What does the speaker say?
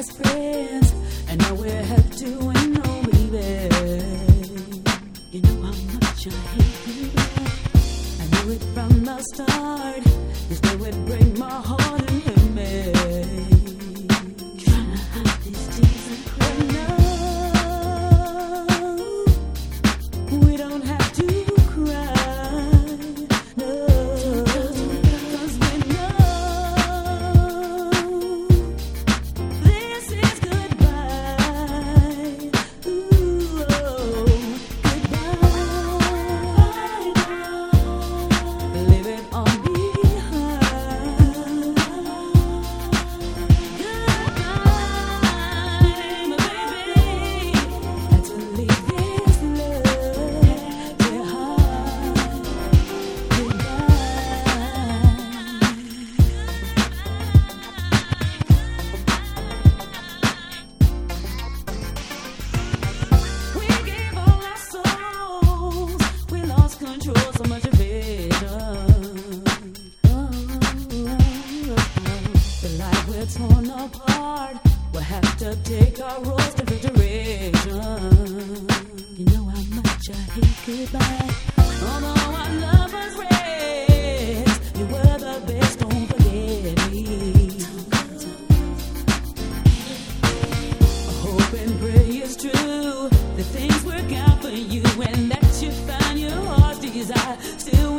as friends, and now we're have to and no, baby. You know how much I hate you. I knew it from the start. This day would break my heart and hurt me. Trying to hide these tears and cry. No, we don't have to cry. No, 'cause we know this is goodbye. Ooh, goodbye. Leave it all behind. Goodbye, my baby. Had to leave this love behind. We gave all our souls. We lost control, so much vision. The life we're torn apart. We'll have to take our roles to direction. You know how much I hate goodbye. Although our love was raised, you were the best, don't forget me. I hope and pray it's true that things work out for you and that you find your heart's desire. Still